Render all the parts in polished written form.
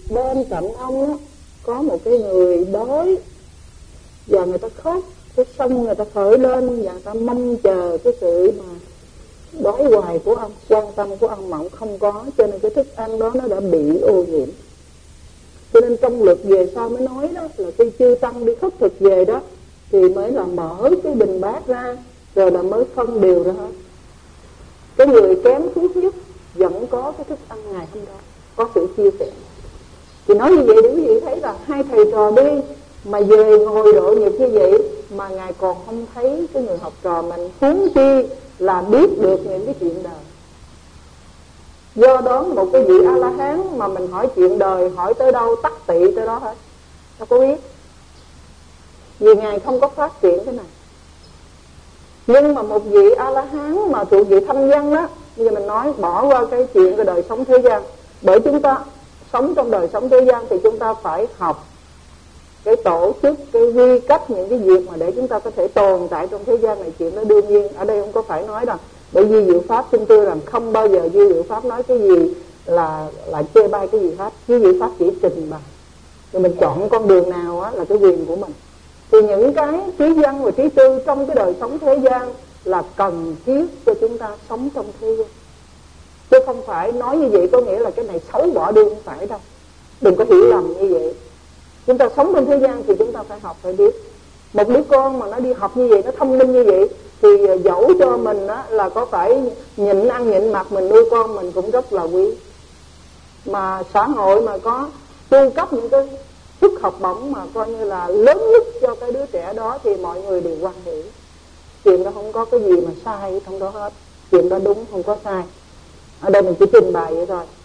bên cạnh ông đó có một cái người đói và người ta khóc, cái sông người ta khởi lên và người ta mong chờ cái sự mà đói hoài của ông, quan tâm của ông mà ông không có, cho nên cái thức ăn đó nó đã bị ô nhiễm. Cho nên trong luật về sau mới nói đó là khi chư tăng đi khất thực về đó thì mới là mở cái bình bát ra, rồi là mới phân đều ra hết. Cái người kém phước nhất vẫn có cái thức ăn ngày hôm đó, có sự chia sẻ. Thì nói như vậy để quý vị thấy là hai thầy trò đi mà về ngồi độ nghiệp như vậy mà Ngài còn không thấy cái người học trò mình, huống chi là biết được những cái chuyện đời. Do đó một cái vị A-la-hán mà mình hỏi chuyện đời, hỏi tới đâu tắc tị tới đó hết, đâu có biết. Vì Ngài không có phát triển cái này. Nhưng mà một vị A-la-hán mà thuộc vị thanh văn đó, bây giờ mình nói bỏ qua cái chuyện cái đời sống thế gian. Bởi chúng ta sống trong đời sống thế gian thì chúng ta phải học cái tổ chức, cái quy cách, những cái việc mà để chúng ta có thể tồn tại trong thế gian này. Chuyện đó đương nhiên, ở đây không có phải nói đâu. Bởi vì diệu pháp xin thưa rằng không bao giờ di diệu pháp nói cái gì là chê bai cái gì pháp. Di diệu pháp chỉ trình bày, rồi mình chọn con đường nào á là cái quyền của mình. Thì những cái trí văn và trí tư trong cái đời sống thế gian là cần thiết cho chúng ta sống trong thế gian. Chứ không phải nói như vậy có nghĩa là cái này xấu bỏ đi, không phải đâu. Đừng có hiểu lầm như vậy. Chúng ta sống trong thế gian thì chúng ta phải học, phải biết. Một đứa con mà nó đi học như vậy, nó thông minh như vậy, thì dẫu cho mình á, là có phải nhịn ăn nhịn mặc mình nuôi con mình cũng rất là quý. Mà xã hội mà có chu cấp những cái suất học bổng mà coi như là lớn nhất cho cái đứa trẻ đó thì mọi người đều quan hệ. Chuyện đó không có cái gì mà sai trong đó hết. Chuyện đó đúng, không có sai. Ở đây mình chỉ trình bày vậy thôi.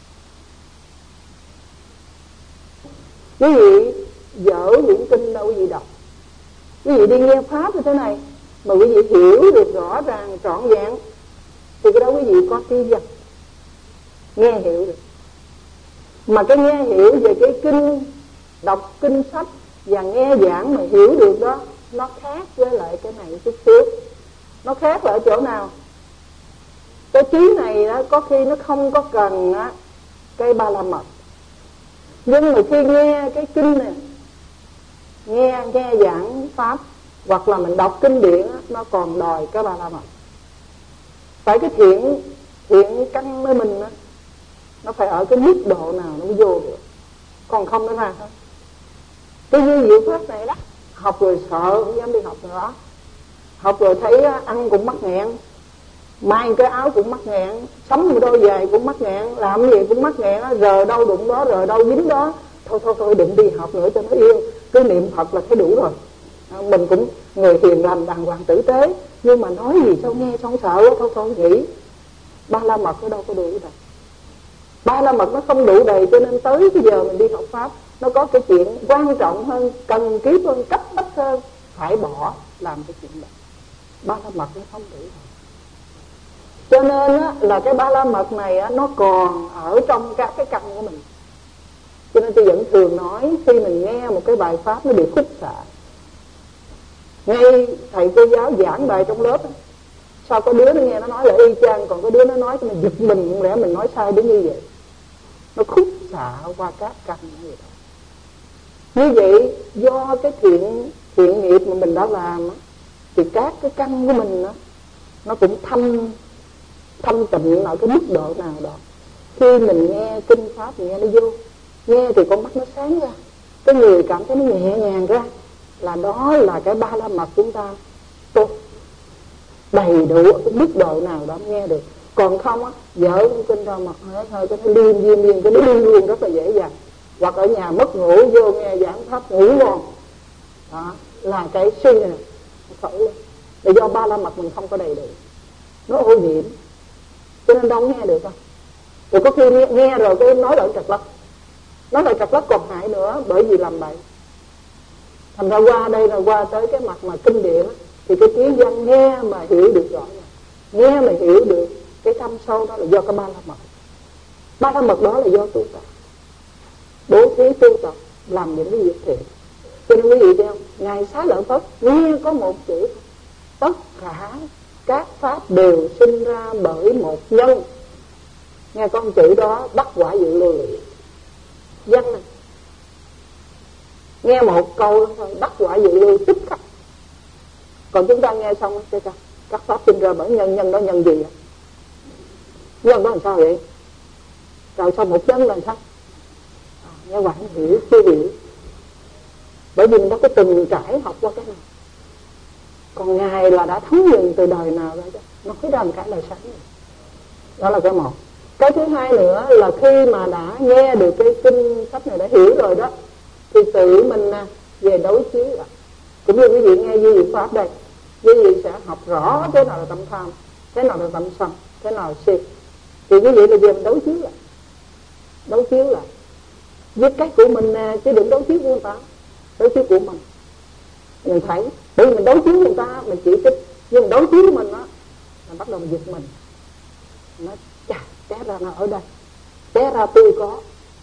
Quý vị dở quyển kinh đâu quý vị đọc. Quý vị đi nghe pháp như thế này mà quý vị hiểu được rõ ràng trọn vẹn thì cái đó quý vị có trí văn, nghe hiểu được. Mà cái nghe hiểu về cái kinh, đọc kinh sách và nghe giảng mà hiểu được đó, nó khác với lại cái này chút xíu. Nó khác là ở chỗ nào? Cái trí này đó, có khi nó không có cần á, cái ba la mật. Nhưng mà khi nghe cái kinh này, nghe giảng pháp hoặc là mình đọc kinh điển á, nó còn đòi cái ba la mật. Phải cái thiện căn với mình á, nó phải ở cái mức độ nào nó mới vô được, còn không nó ra thôi. Cái duy diệu pháp này đó, học rồi sợ không dám đi học nữa. Học rồi thấy ăn cũng mắc nghẹn, may cái áo cũng mắc nghẹn, sắm một đôi giày cũng mắc nghẹn, làm gì cũng mắc nghẹn, rờ đâu đụng đó, rờ đâu dính đó. Thôi đừng đi học nữa cho nó yên, cứ niệm Phật là thấy đủ rồi. Mình cũng người hiền lành đàng hoàng tử tế, nhưng mà nói gì sao nghe xong sợ quá, thôi nghĩ. Ba la mật nó đâu có đủ đâu. Ba la mật nó không đủ đầy, cho nên tới cái giờ mình đi học pháp nó có cái chuyện quan trọng hơn, cần kiếp hơn, cấp bách hơn, phải bỏ làm cái chuyện đó. Ba la mật nó không đủ rồi. Cho nên á, là cái ba la mật này á, nó còn ở trong các cái căn của mình. Cho nên tôi vẫn thường nói khi mình nghe một cái bài pháp nó bị khúc xạ, ngay thầy cô giáo giảng bài trong lớp á, sao có đứa nó nghe nó nói là y chang, còn có đứa nó nói cho mình giật mình, không lẽ mình nói sai đến như vậy. Nó khúc xạ qua các căn như vậy đó. Như vậy do cái thiện nghiệp mà mình đã làm á, thì các cái căn của mình á, nó cũng thanh tịnh ở cái mức độ nào đó. Khi mình nghe kinh pháp, mình nghe nó vô, nghe thì con mắt nó sáng ra, cái người cảm thấy nó nhẹ nhàng ra, là đó là cái ba la mật chúng ta tốt, đầy đủ ở cái mức độ nào đó nghe được. Còn không á, dở kinh ra mặt hơi cái nó điên cái nó điên luôn rất là dễ dàng. Hoặc ở nhà mất ngủ vô nghe giảng pháp ngủ ngon, đó là cái suy này khởi lên. Là do ba la mật mình không có đầy đủ, nó ô nhiễm, cho nên đâu nghe được đâu. Rồi có khi nghe rồi cái nói lại trật lất còn hại nữa, bởi vì làm bậy. Thành ra qua đây là qua tới cái mặt mà kinh điển thì cái trí văn nghe mà hiểu được rõ ràng, nghe mà hiểu được cái thâm sâu đó là do cái ba la mật. Ba la mật đó là do tu tập, bố thí tu tập, làm những cái việc thiện. Cho nên quý vị thấy không, Ngài Xá Lợi Phất nghe có một chữ, tất cả các pháp đều sinh ra bởi một nhân. Nghe con chữ đó bắt quả dự lưu luyện, văn này, nghe một câu thôi đắc quả dự lưu tức khắc. Còn chúng ta nghe xong các pháp sinh ra bởi nhân đó nhân gì vậy? Nhân đó làm sao vậy? Rồi sau một nhân là sao? Nghe hoài không hiểu, chưa hiểu. Bởi vì mình đâu có từng trải học qua cái này. Còn Ngài là đã thấm nhuần từ đời nào rồi đó, nói ra một cái lời sáng này. Đó là cái một. Cái thứ hai nữa là khi mà đã nghe được cái kinh sách này, đã hiểu rồi đó, thì tự mình về đối chiếu lại. Cũng như quý vị nghe duy diệu pháp đây, quý vị sẽ học rõ thế nào là tâm tham, thế nào là tâm sân, thế nào là si. Thì quý vị là về mình đối chiếu lại. Đối chiếu lại với cách của mình nè, chứ đừng đối chiếu của người ta. Đối chiếu của mình thấy. Bởi vì mình đối chiếu người ta, mình chỉ trích. Nhưng mình đối chiếu của mình á, mình bắt đầu mình giật mình. Nó chà, té ra nó ở đây, té ra tôi có.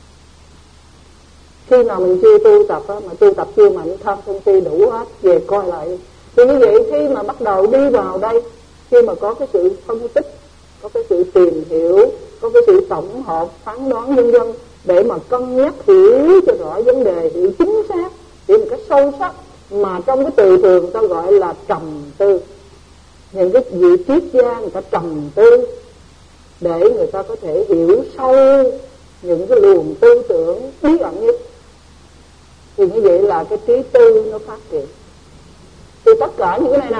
Khi nào mình chưa tu tập á, mà tu tập chưa mạnh, tham sân si đủ hết, về coi lại. Thì như vậy khi mà bắt đầu đi vào đây, khi mà có cái sự phân tích, có cái sự tìm hiểu, có cái sự tổng hợp, phán đoán vân vân, để mà cân nhắc hiểu cho rõ vấn đề, hiểu chính xác, hiểu một cách sâu sắc, mà trong cái từ thường ta gọi là trầm tư. Những cái vị triết gia người ta trầm tư để người ta có thể hiểu sâu những cái luồng tư tưởng bí ẩn nhất. Thì như vậy là cái trí tư nó phát triển. Thì tất cả những cái này nè,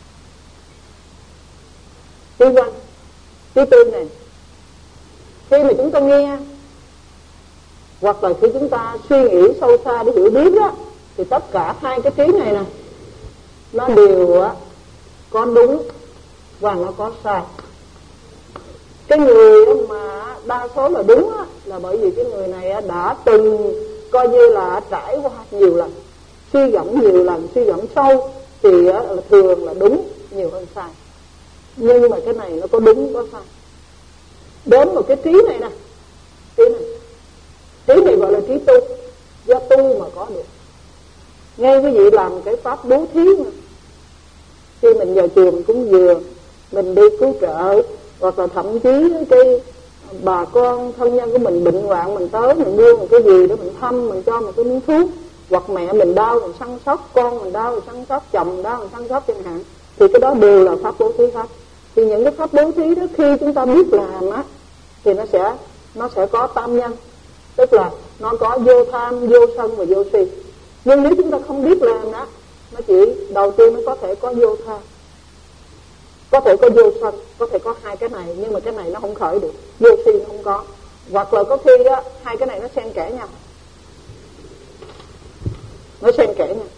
trí văn, trí tư này, khi mà chúng ta nghe hoặc là khi chúng ta suy nghĩ sâu xa để hiểu biết đó, thì tất cả hai cái trí này nè, nó đều có đúng và nó có sai. Cái người mà đa số là đúng là bởi vì cái người này đã từng coi như là trải qua nhiều lần, suy gẫm nhiều lần, suy gẫm sâu, thì thường là đúng nhiều hơn sai. Nhưng mà cái này nó có đúng có sai. Đến một cái trí này nè, trí này gọi là trí tu, do tu mà có được. Ngay quý vị làm cái pháp bố thí mà, khi mình vào chùa mình cúng dường, mình đi cứu trợ, hoặc là thậm chí cái bà con thân nhân của mình bệnh hoạn, mình tới mình mua một cái gì để mình thăm, mình cho một cái miếng thuốc, hoặc mẹ mình đau mình săn sóc, con mình đau mình săn sóc, chồng mình đau mình săn sóc chẳng hạn, thì cái đó đều là pháp bố thí pháp. Thì những cái pháp bố thí đó khi chúng ta biết làm á, thì nó sẽ có tam nhân, tức là nó có vô tham, vô sân và vô si. Nhưng nếu chúng ta không biết làm đó, nó chỉ đầu tiên nó có thể có vô tham, có thể có vô sân, có thể có hai cái này, nhưng mà cái này nó không khởi được, vô si nó không có. Hoặc là có khi á, hai cái này nó xen kẽ nhau, nó xen kẽ nhau.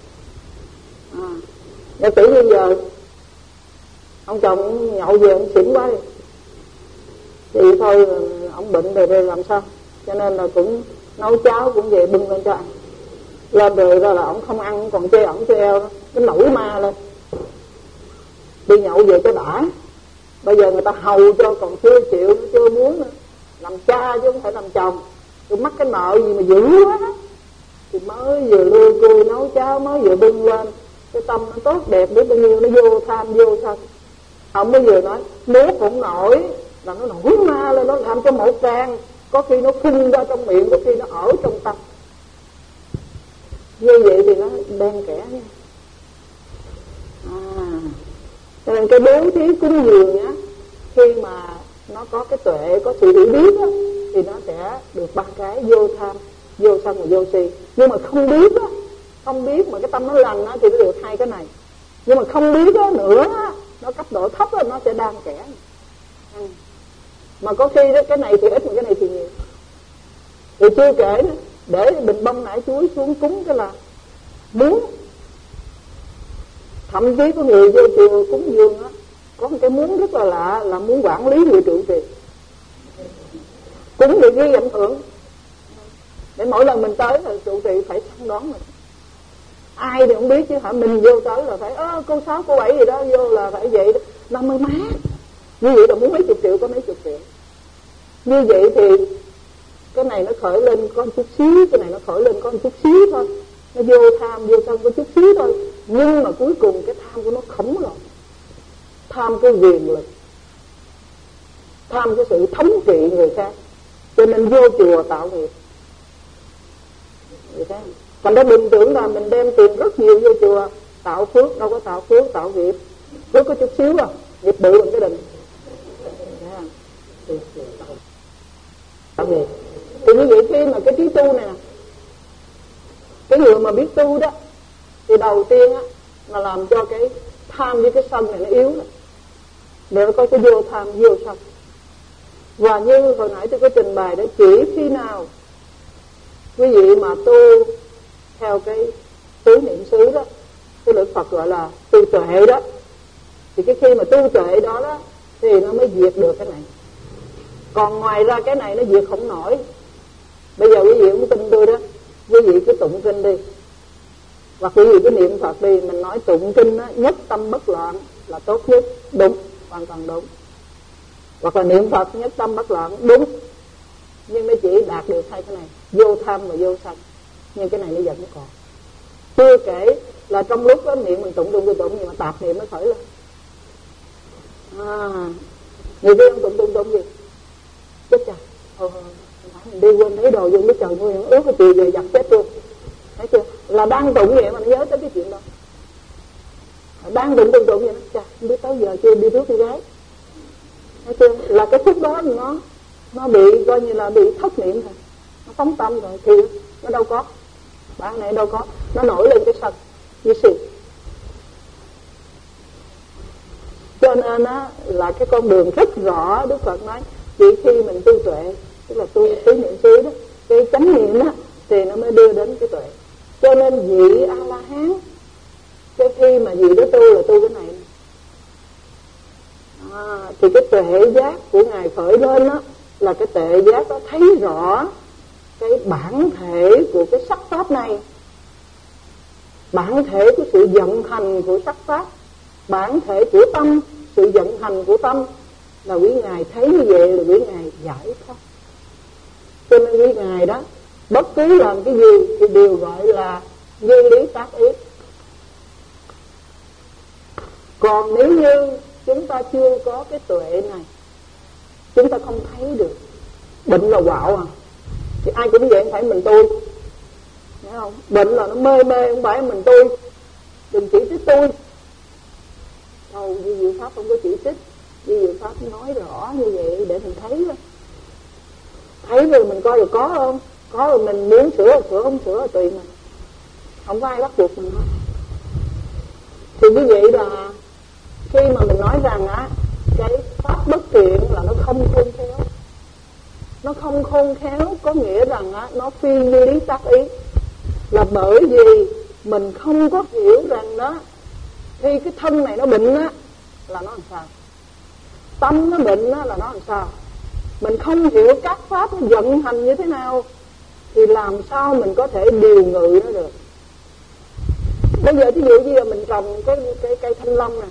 Giả sử như giờ ông chồng nhậu về ông xỉn quá đi, thì thôi ông bệnh rồi làm sao, cho nên là cũng nấu cháo cũng về bưng lên cho ăn. Lên rồi ra là ông không ăn, còn chê ổng chê eo, cái nổi ma lên. Đi nhậu về cho đã, bây giờ người ta hầu cho còn chưa chịu, nó chưa muốn nữa. Làm cha chứ không phải làm chồng. Tôi mắc cái nợ gì mà dữ quá, thì mới vừa lươi cui nấu cháo, mới vừa bưng lên, cái tâm nó tốt đẹp biết bao nhiêu, nó vô tham vô sân. Ông mới vừa nói nuốt không nổi, là nó nổi ma lên, nó làm cho một tràng, có khi nó phun ra trong miệng, có khi nó ở trong tâm. Như vậy thì nó đen kẽ nha. Cho nên cái bố thí cúng dường á, khi mà nó có cái tuệ, có sự hiểu biết á, thì nó sẽ được ba cái: vô tham, vô sân và vô si. Nhưng mà không biết á, không biết mà cái tâm nó lành á, thì nó được hai cái này. Nhưng mà không biết á nữa á, nó cấp độ thấp á, nó sẽ đan kẽ. Mà có khi đó, cái này thì ít mà cái này thì nhiều. Thì chưa kể nữa, để bình bông nải chuối xuống cúng cái là muốn. Thậm chí có người vô chùa cúng dường á, có một cái muốn rất là lạ, là muốn quản lý người trụ trì, cúng để ghi ảnh hưởng, để mỗi lần mình tới là trụ trì phải săn đón mình. Ai thì không biết chứ hả, mình vô tới là phải cô 6, cô 7 gì đó vô là phải vậy đó, là mới mát. Như vậy là muốn mấy chục triệu có mấy chục triệu. Như vậy thì cái này nó khởi lên có một chút xíu, cái này nó khởi lên có một chút xíu thôi, nó vô tham vô sân có chút xíu thôi. Nhưng mà cuối cùng cái tham của nó khổng lồ, tham cái quyền lực, tham cái sự thống trị người khác. Cho nên vô chùa tạo nghiệp, Vậy thế. Thành ra đừng tưởng là mình đem tiền rất nhiều vô chùa tạo phước, đâu có tạo phước, tạo nghiệp. Phước có chút xíu à, nghiệp bự bằng cái đình. Tạo nghiệp. Thì như vậy khi mà cái trí tu này nè, cái người mà biết tu đó, thì đầu tiên á là làm cho cái tham với cái sân này nó yếu đó. Để nó có cái vô tham vô sân. Và như hồi nãy tôi có trình bày đó, chỉ khi nào quý vị mà tu theo cái tứ niệm xứ đó, cái Đức Phật gọi là tu tuệ đó, thì cái khi mà tu tuệ đó đó thì nó mới diệt được cái này. Còn ngoài ra cái này nó diệt không nổi. Bây giờ quý vị không tin tôi đó, quý vị cứ tụng kinh đi, hoặc quý vị cứ niệm Phật đi. Mình nói tụng kinh đó, nhất tâm bất loạn là tốt nhất, đúng, hoàn toàn đúng. Hoặc là niệm Phật nhất tâm bất loạn, đúng. Nhưng nó chỉ đạt được hai cái này, vô tham và vô sân. Nhưng cái này nó vẫn còn. Chưa kể là trong lúc đó niệm mình tụng nhưng mà tạp niệm nó khởi lên. Người kia tụng gì? Chết trời, mình đi quên lấy đồ vô cái trời mưa ướt cái chì về giặt chết luôn. Thấy chưa? Là đang tụng vậy mà nó nhớ tới cái chuyện đó. Đang tụng vậy nó trời, không biết tới giờ chưa đi rước con gái. Thấy chưa? Là cái phút đó nó bị coi như là bị thất niệm rồi, nó phóng tâm rồi thì nó đâu có. Bạn này đâu có, nó nổi lên cái sân như xì. Cho nên á là cái con đường rất rõ. Đức Phật nói chỉ khi mình tu tuệ, tức là tu tứ niệm xứ đó, cái chánh niệm đó, thì nó mới đưa đến cái tuệ. Cho nên vị A La Hán, cái khi mà vị đó tu là tu cái này. Thì cái tuệ giác của ngài khởi lên đó là cái tuệ giác đó thấy rõ cái bản thể của cái sắc pháp này, bản thể của sự vận hành của sắc pháp, bản thể của tâm, sự vận hành của tâm. Là quý ngài thấy như vậy là quý ngài giải thoát. Cho nên quý ngài đó bất cứ làm cái gì thì đều gọi là như lý tác ý. Còn nếu như chúng ta chưa có cái tuệ này, chúng ta không thấy được. Bệnh là quạo à, thì ai cũng vậy, không phải mình tôi, thấy không? Bệnh là nó mê không phải mình tôi. Đừng chỉ trích tôi. Đâu, Di Diệu Pháp không có chỉ trích. Di Diệu Pháp nói rõ như vậy để mình thấy đó. Thấy rồi mình coi rồi có không? Có rồi mình muốn sửa không sửa tùy mình. Không có ai bắt buộc mình hết. Thì như vậy là khi mà mình nói rằng á, cái pháp bất thiện là nó không khôn khéo. Nó không khôn khéo có nghĩa rằng á, nó phi như lý tác ý. Là bởi vì mình không có hiểu rằng đó, khi cái thân này nó bệnh á là nó làm sao, tâm nó bệnh á là nó làm sao. Mình không hiểu các pháp nó vận hành như thế nào thì làm sao mình có thể điều ngự nó được. Bây giờ ví dụ như là mình trồng cái cây thanh long nè,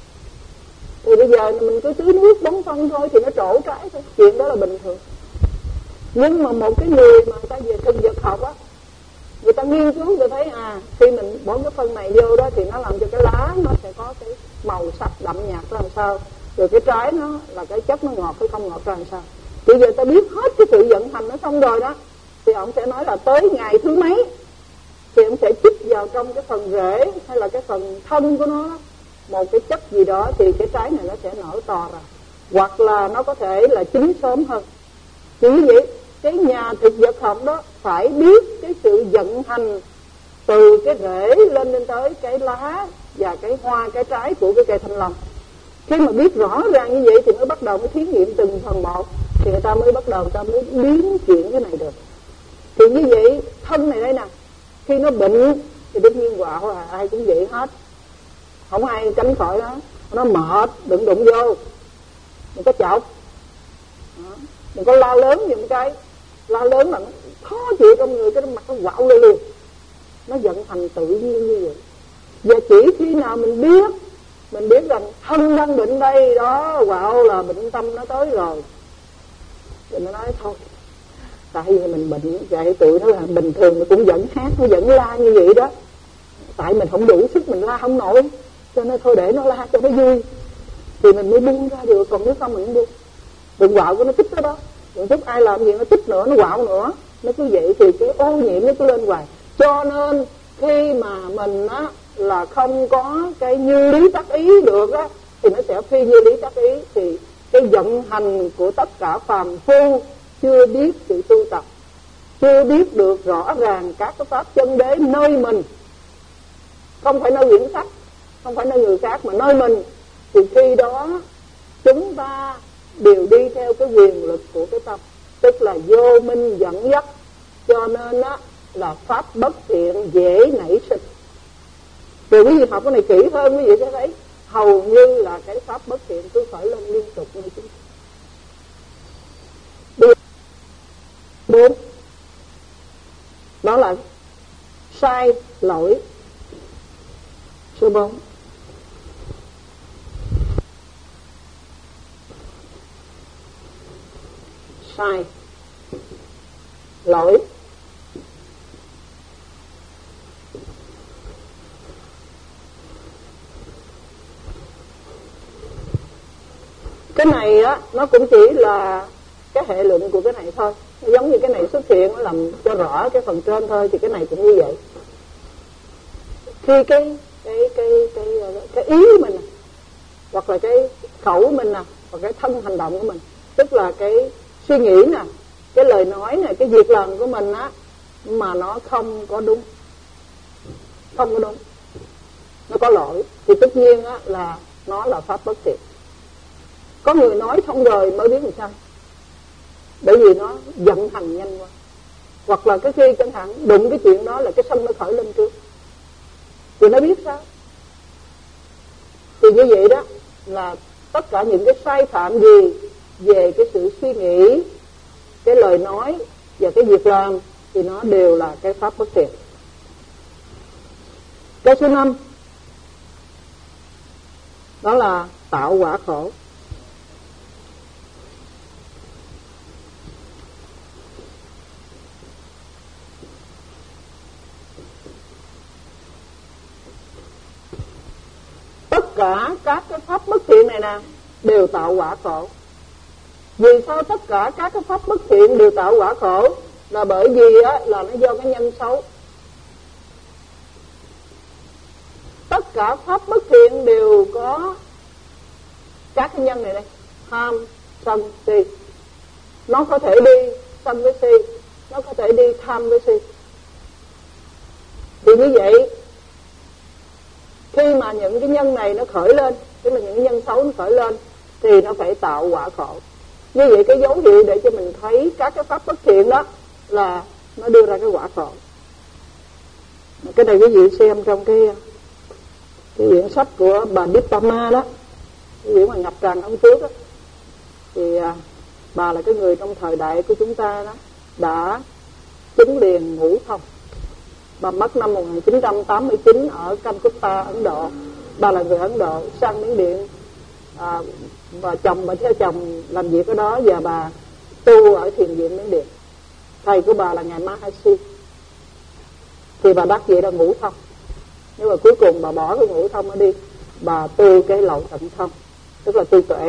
thì bây giờ mình cứ tưới nước bón phân thôi thì nó trổ trái thôi, chuyện đó là bình thường. Nhưng mà một cái người mà người ta về thực vật học á, người ta nghiên cứu người thấy khi mình bón cái phân này vô đó thì nó làm cho cái lá nó sẽ có cái màu sắc đậm nhạt ra làm sao, rồi cái trái nó là cái chất nó ngọt hay không ngọt ra làm sao. Bây giờ ta biết hết cái sự vận hành nó xong rồi đó, thì ông sẽ nói là tới ngày thứ mấy thì ông sẽ chích vào trong cái phần rễ hay là cái phần thân của nó một cái chất gì đó, thì cái trái này nó sẽ nở to ra, hoặc là nó có thể là chín sớm hơn. Chỉ như vậy, cái nhà thực vật học đó phải biết cái sự vận hành từ cái rễ lên tới cái lá và cái hoa, cái trái của cái cây thanh long. Khi mà biết rõ ràng như vậy thì mới bắt đầu mới thí nghiệm từng phần một, thì người ta mới bắt đầu, người ta mới biến chuyển cái này được. Thì như vậy thân này đây nè, khi nó bệnh thì đương nhiên quạo ai cũng vậy hết, không ai tránh khỏi đó. Nó mệt đừng đụng vô, đừng có chọc, đừng có la lớn như một cái la lớn là nó khó chịu trong người, cái mặt nó quạo lên luôn. Nó vận hành tự nhiên như vậy. Và chỉ khi nào mình biết rằng thân đang bệnh đây đó, quạo là bệnh tâm nó tới rồi, thì nó nói thôi, tại vì mình bệnh vậy, tụi nó là bình thường nó cũng vẫn hát, nó vẫn la như vậy đó, tại mình không đủ sức, mình la không nổi, cho nên thôi để nó la cho nó vui thì mình mới buông ra được. Còn nếu không mình không buông, đừng quạo của nó tích đó, đừng chút ai làm gì nó tích nữa, nó quạo nữa, nó cứ vậy thì cái ô nhiễm nó cứ lên hoài. Cho nên khi mà mình á là không có cái như lý tác ý được á, thì nó sẽ phi như lý tác ý. Thì cái vận hành của tất cả phàm phu chưa biết sự tu tập, chưa biết được rõ ràng các cái pháp chân đế nơi mình, không phải nơi quyển sách, không phải nơi người khác mà nơi mình, thì khi đó chúng ta đều đi theo cái quyền lực của cái tâm, tức là vô minh dẫn dắt. Cho nên á là pháp bất thiện dễ nảy sinh. Rồi quý vị học cái này kỹ hơn, quý vị sẽ thấy hầu như là cái pháp bất thiện cứ khởi lên liên tục như chúng ta. 4. Đó là sai lỗi. Số 4. Sai lỗi. Cái này á nó cũng chỉ là cái hệ luận của cái này thôi, giống như cái này xuất hiện nó làm cho rõ cái phần trên thôi, thì cái này cũng như vậy. Khi cái ý mình hoặc là cái khẩu mình nè, hoặc cái thân hành động của mình, tức là cái suy nghĩ nè, cái lời nói nè, cái việc làm của mình á, mà nó không có đúng, không có đúng, nó có lỗi, thì tất nhiên á là nó là pháp bất thiện. Có người nói xong rồi mới biết làm sao, bởi vì nó vận hành nhanh quá. Hoặc là cái khi chẳng hạn đụng cái chuyện đó là cái sân nó khởi lên trước, thì nó biết sao. Thì như vậy đó là tất cả những cái sai phạm gì về cái sự suy nghĩ, cái lời nói và cái việc làm thì nó đều là cái pháp bất thiện. Cái số 5 đó là tạo quả khổ. Tất cả các cái pháp bất thiện này nè đều tạo quả khổ. Vì sao tất cả các cái pháp bất thiện đều tạo quả khổ? Là bởi vì á, là nó do cái nhân xấu. Tất cả pháp bất thiện đều có các cái nhân này đây: tham, sân, si. Nó có thể đi sân với si, nó có thể đi tham với si. Thì như vậy, khi mà những cái nhân này nó khởi lên, tức là những cái nhân xấu nó khởi lên, thì nó phải tạo quả khổ. Như vậy cái dấu hiệu để cho mình thấy các cái pháp bất thiện đó là nó đưa ra cái quả khổ. Cái này quý vị xem trong cái quyển sách của bà Dippama đó, cái quyển mà ngập tràn ông trước đó, thì bà là cái người trong thời đại của chúng ta đó đã chứng liền ngũ thông. Bà mất năm 1989 ở Calcutta, Ấn Độ. Bà là người Ấn Độ sang Miến Điện, và chồng bà theo chồng làm việc ở đó, và bà tu ở thiền viện Miến Điện. Thầy của bà là ngài Mahasi. Thì bà đắc vậy là ngũ thông. Nhưng mà cuối cùng bà bỏ cái ngũ thông ở đi, bà tu cái lậu tận thông, tức là tu tuệ.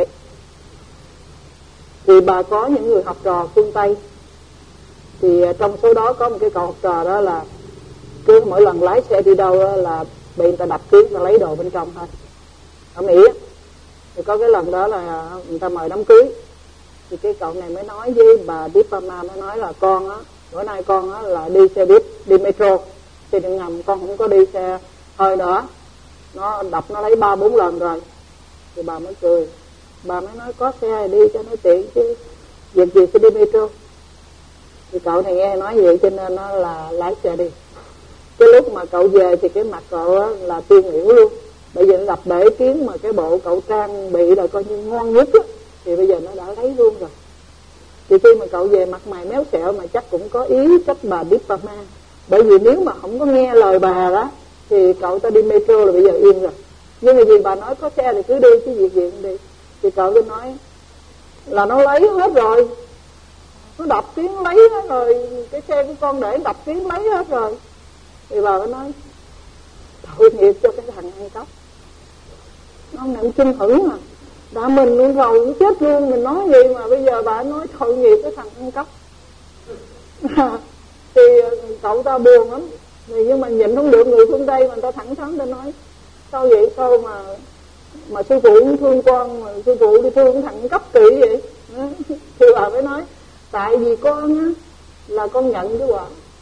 Thì bà có những người học trò phương Tây. Thì trong số đó có một cái cậu học trò đó là cứ mỗi lần lái xe đi đâu là bị người ta đập kiến, ta lấy đồ bên trong thôi. Ở Mỹ á, thì có cái lần đó là người ta mời đám cưới, thì cái cậu này mới nói với bà Dippama, mới nói là con á, bữa nay con á là đi xe buýt, đi metro, xe điện ngầm, con không có đi xe hơi nữa, nó đập nó lấy 3-4 lần rồi. Thì bà mới cười, bà mới nói có xe đi cho nó tiện chứ, việc gì phải đi metro. Thì cậu này nghe nói vậy cho nên nó là lái xe đi. Cái lúc mà cậu về thì cái mặt cậu á là tiêu nghỉu luôn, bởi vì nó gặp bể kiến mà cái bộ cậu trang bị là coi như ngon nhất á, thì bây giờ nó đã lấy luôn rồi. Thì khi mà cậu về mặt mày méo xẹo mà chắc cũng có ý trách bà Dippama, bởi vì nếu mà không có nghe lời bà đó thì cậu ta đi metro là bây giờ yên rồi. Nhưng mà vì bà nói có xe thì cứ đi, chứ việc gì cũng đi. Thì cậu cứ nói là nó lấy hết rồi, nó đập tiếng lấy hết rồi, cái xe của con để đập tiếng lấy hết rồi. Thì bà mới nói tội nghiệp cho cái thằng ăn cắp, nó nặng chim hửng mà, đã mình luôn rồi cũng chết luôn, mình nói gì mà bây giờ bà nói tội nghiệp cái thằng ăn cắp. Thì cậu ta buồn lắm, Nhưng mà nhìn không được người phương Tây mà người ta thẳng thắn ta nói sao vậy, sao mà sư phụ cũng thương con mà sư phụ đi thương thằng cấp kỳ vậy. Thì bà mới nói tại vì con á là con nhận cái quả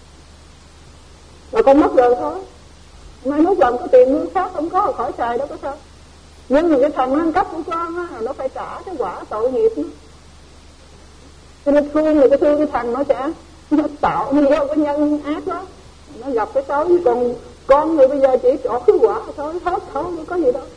là con mất rồi thôi, mai mốt làm có tiền nuôi khác không có khỏi xài đâu có sao. Nhưng mà cái thằng ăn cắp của con á nó phải trả cái quả tội nghiệp nó, cho nên thương là cái thương cái thằng nó sẽ nó tạo nó gieo cái nhân ác đó, nó gặp cái xấu. Còn con thì bây giờ chỉ trọt cái quả thôi, hết thôi, không có gì đâu.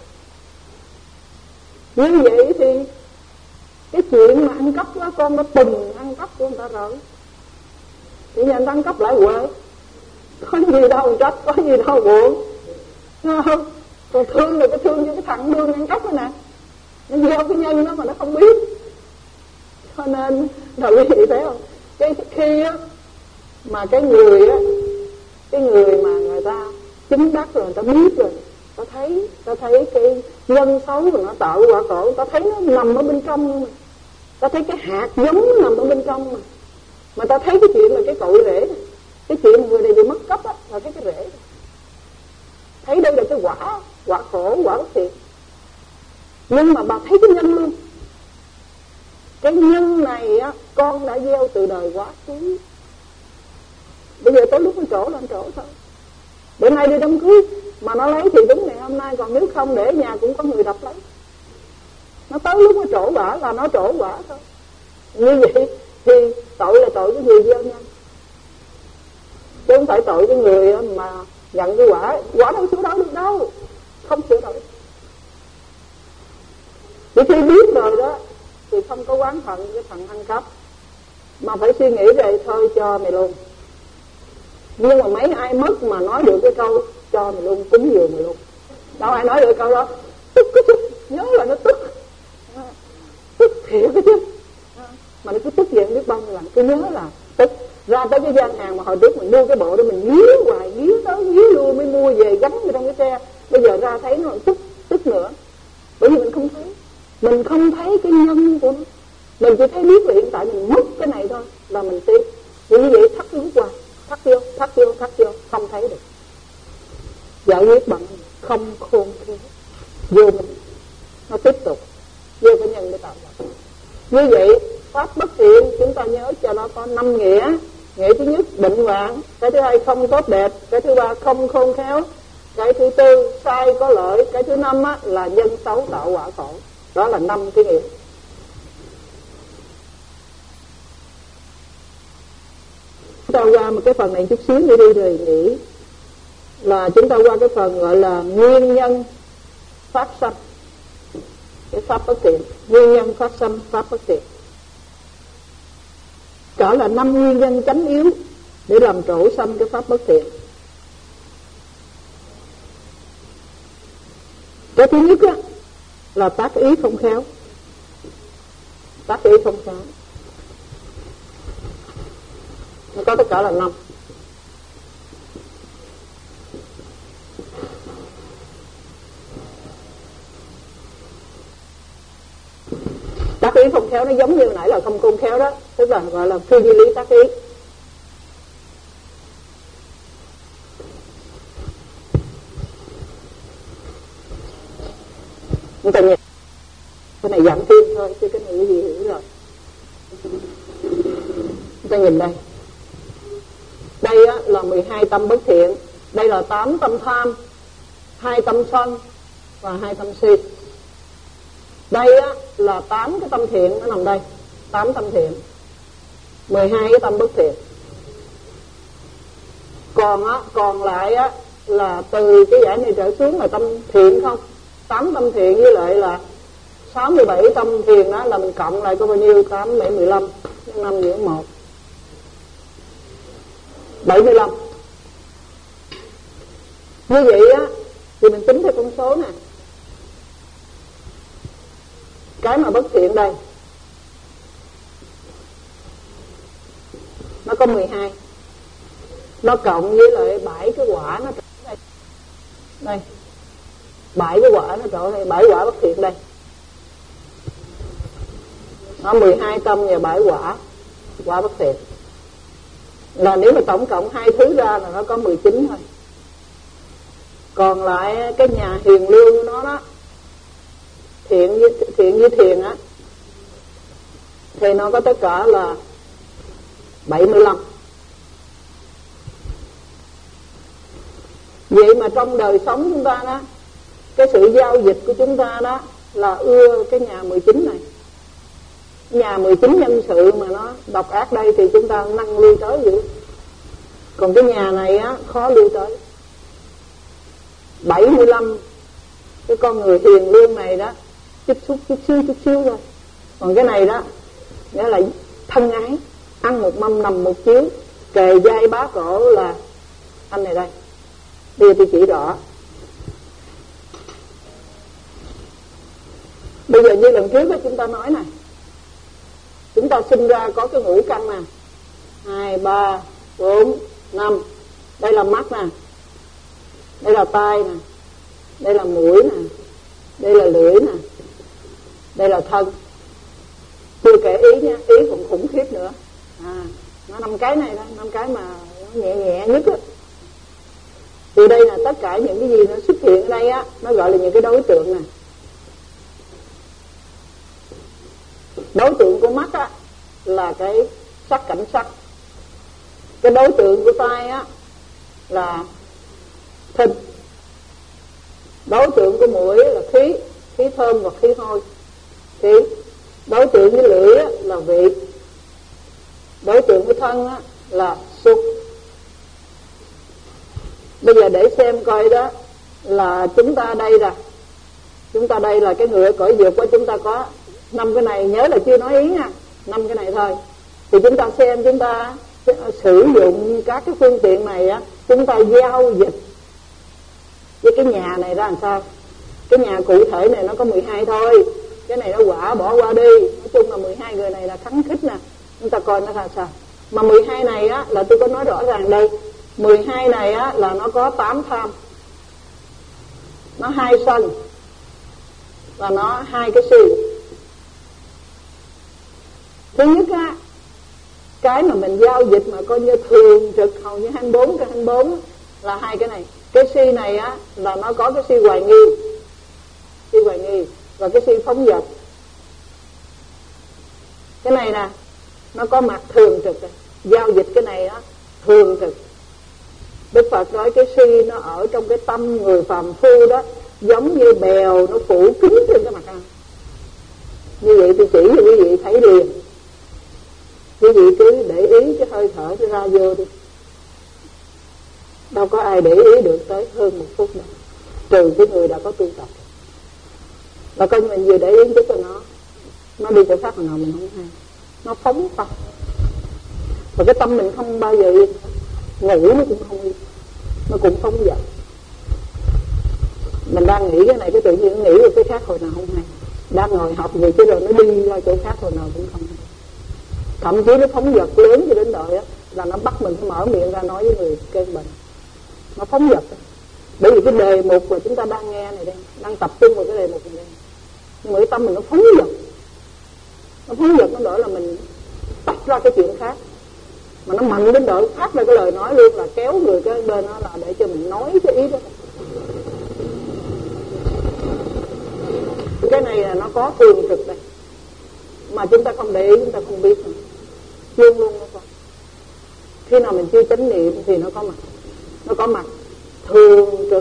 Như vậy thì cái chuyện mà ăn cắp đó, con đã từng ăn cắp của người ta rồi, thì giờ người ta ăn cắp lại quệ, có gì đâu trách, có gì đâu buồn, không? Còn thương là cái thương cho cái thằng đương ăn cắp đó nè, nó gieo cái nhân đó mà nó không biết. Cho nên là quý vị thấy không, cái khi á mà cái người mà người ta chứng đắc rồi, người ta biết rồi, ta thấy cái nhân xấu mà nó tạo quả khổ, ta thấy nó nằm ở bên trong mà, ta thấy cái hạt giống nó nằm ở bên trong mà ta thấy cái chuyện là cái cội rễ này, cái chuyện mà người này bị mất cấp á là cái rễ này. Thấy đây là cái quả khổ, quả bất thiện, nhưng mà bà thấy cái nhân luôn. Cái nhân này á con đã gieo từ đời quá khứ, bây giờ tới lúc nó trổ lên trổ thôi. Bữa nay đi đám cưới mà nó lấy thì đúng ngày hôm nay, còn nếu không để ở nhà cũng có người đập lấy. Nó tới lúc nó trổ quả là nó trổ quả thôi. Như vậy thì tội là tội cái người gieo nhân, chứ không phải tội cái người mà nhận cái quả đâu sửa đổi được đâu, không sửa đổi. Chỉ khi biết rồi đó thì không có oán hận cái thằng ăn cắp, mà phải suy nghĩ vậy thôi, cho mày luôn. Nhưng mà mấy ai mất mà nói được cái câu cho mày luôn, cúng dường mày luôn, đâu ai nói được câu đó. Tức cái chứ, nhớ là nó tức thiệt cái chứ, mà nó cứ tức giận biết bao nhiêu lần, cứ nhớ là tức. Ra tới cái gian hàng mà hồi trước mình mua cái bộ đó mình nghíu hoài, nghíu tới nghíu lui mới mua về gắn vào trong cái xe. Bây giờ ra thấy nó tức nữa, bởi vì mình không thấy cái nhân của nó, mình chỉ thấy biết là hiện tại mình mất cái này thôi là mình tiếc. Vì như vậy thắt đúng qua, thắt vô, không thấy được. Giải quyết bằng không khôn khéo vô mình, nó tiếp tục vô cái nhân để tạo ra. Như vậy pháp bất thiện chúng ta nhớ cho nó có 5 nghĩa. Nghĩa thứ nhất bệnh hoạn, cái thứ hai không tốt đẹp, cái thứ ba không khôn khéo, cái thứ tư sai có lợi, cái thứ năm á, là nhân xấu tạo quả khổ. Đó là 5 cái nghĩa. Chúng ta qua một cái phần này chút xíu nữa đi rồi nghỉ, là chúng ta qua cái phần gọi là nguyên nhân phát sanh cái pháp bất thiện. Nguyên nhân phát sanh pháp bất thiện cả là 5 nguyên nhân chánh yếu để làm trổ sanh cái pháp bất thiện. Cái thứ nhất á, là tác ý không khéo. Tác ý không khéo nó có tất cả là 5. Tác ý không khéo nó giống như nãy là không khôn khéo đó, tức là gọi là phi di lý tác ý. Chúng ta nhìn cái này giảm thêm thôi, chứ cái này cái gì hiểu rồi. Chúng ta nhìn đây, đây á, là 12 tâm bất thiện, đây là 8 tâm tham, 2 tâm sân và 2 tâm si. Đây á, là 8 cái tâm thiện nó nằm đây, 8 tâm thiện, 12 cái tâm bất thiện. Còn lại á, là từ cái giải này trở xuống là tâm thiện không. 8 tâm thiện với lại là 67 tâm thiện đó, là mình cộng lại có bao nhiêu? 8, 7, 15, 5 giữa 1, 75. Như vậy á thì mình tính theo con số nè. Cái mà bất thiện đây nó có 12, nó cộng với lại 7 cái quả nó đây, đây 7 cái quả nó trổ đây, 7 quả bất thiện đây. Nó 12 tâm và 7 quả bất thiện. Là nếu mà tổng cộng hai thứ ra là nó có 19 thôi. Còn lại cái nhà hiền lương của nó đó, thiện với thiền á, thì nó có tất cả là 75. Vậy mà trong đời sống chúng ta đó, cái sự giao dịch của chúng ta đó là ưa cái nhà 19 này. Nhà 19 nhân sự mà nó độc ác đây thì chúng ta năng lui tới dữ. Còn cái nhà này á khó lui tới. 75 cái con người hiền lương này đó, chút xíu thôi. Còn cái này đó nghĩa là thân ái, ăn một mâm nằm một chiếu, kề vai bá cổ là anh này đây. Bây giờ tôi chỉ rõ. Bây giờ như lần trước đó chúng ta nói này, chúng ta sinh ra có cái ngũ căn nè, 2, 3, 4, 5. Đây là mắt nè, đây là tai nè, đây là mũi nè, đây là lưỡi nè, đây là thân. Chưa kể ý nha, ý còn khủng khiếp nữa. Nó 5 cái này đó, 5 cái mà nó nhẹ nhẹ nhất á. Từ đây là tất cả những cái gì nó xuất hiện ở đây á, nó gọi là những cái đối tượng nè. Đối tượng của mắt á là cái sắc cảnh sắc. Cái đối tượng của tai á là thịnh. Đối tượng của mũi là khí thơm và khí hôi. Thì đối tượng với lưỡi á là vị. Đối tượng của thân á là xúc. Bây giờ để xem coi đó là chúng ta đây là cái người ở cõi vượt của chúng ta có 5 cái này, nhớ là chưa nói ý nha, 5 cái này thôi. Thì chúng ta xem chúng ta sử dụng các cái phương tiện này á, chúng ta giao dịch với cái nhà này ra làm sao. Cái nhà cụ thể này nó có 12 thôi, cái này nó bỏ qua đi. Nói chung là 12 người này là khắng khích nè, chúng ta coi nó ra sao. Mà 12 này á là tôi có nói rõ ràng đây, 12 này á là nó có 8 tham, nó 2 sân và nó 2 cái si. Thứ nhất á, cái mà mình giao dịch mà coi như thường trực hầu như 24 là 2 cái này. Cái si này á là nó có cái si hoài nghi và cái si phóng dật. Cái này nè, nó có mặt thường trực rồi. Giao dịch cái này á thường trực. Đức Phật nói cái si nó ở trong cái tâm người phàm phu đó, giống như bèo nó phủ kín trên cái mặt ăn. Như vậy tôi chỉ cho quý vị thấy liền. Quý vị cứ để ý cái hơi thở nó ra vô đi. Đâu có ai để ý được tới hơn 1 phút đâu, trừ cái người đã có tu tập. Và coi mình vừa để ý chút cho nó đi chỗ khác nào mình không hay. Nó phóng tâm. Và cái tâm mình không bao giờ yên. Ngủ nó cũng không yên, nó cũng phóng dật. Mình đang nghĩ cái này cái tự nhiên nghĩ được cái khác hồi nào không hay. Đang ngồi học gì chứ rồi nó đi ra chỗ khác hồi nào cũng không hay. Thậm chí nó phóng dật lớn cho đến đời á, là nó bắt mình phải mở miệng ra nói với người kê bệnh. Nó phóng dật. Bởi vì cái đề mục mà chúng ta đang nghe này đây, đang tập trung vào cái đề mục này đây. Nhưng mà cái tâm mình nó phóng dật. Nó phóng dật nó đổi là mình tách ra cái chuyện khác. Mà nó mạnh đến độ phát ra cái lời nói luôn, là kéo người cái bên đó là để cho mình nói cái ý đó. Cái này là nó có thường trực đây, mà chúng ta không để ý, chúng ta không biết nữa. Luôn nó có. Khi nào mình chưa chánh niệm thì nó có mặt. Nó có mặt thường trực.